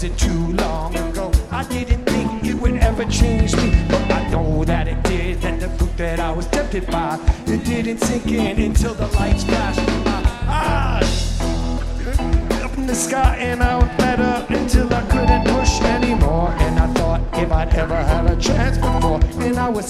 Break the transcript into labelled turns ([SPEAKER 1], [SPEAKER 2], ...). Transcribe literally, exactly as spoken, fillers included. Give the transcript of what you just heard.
[SPEAKER 1] it too long ago. I didn't think it would ever change me, but I know that it did. That the fruit that I was tempted by, it didn't sink in until the lights flashed in my eyes. Up in the sky and I was better until I couldn't push anymore. And I thought if I'd ever had a chance before, and I was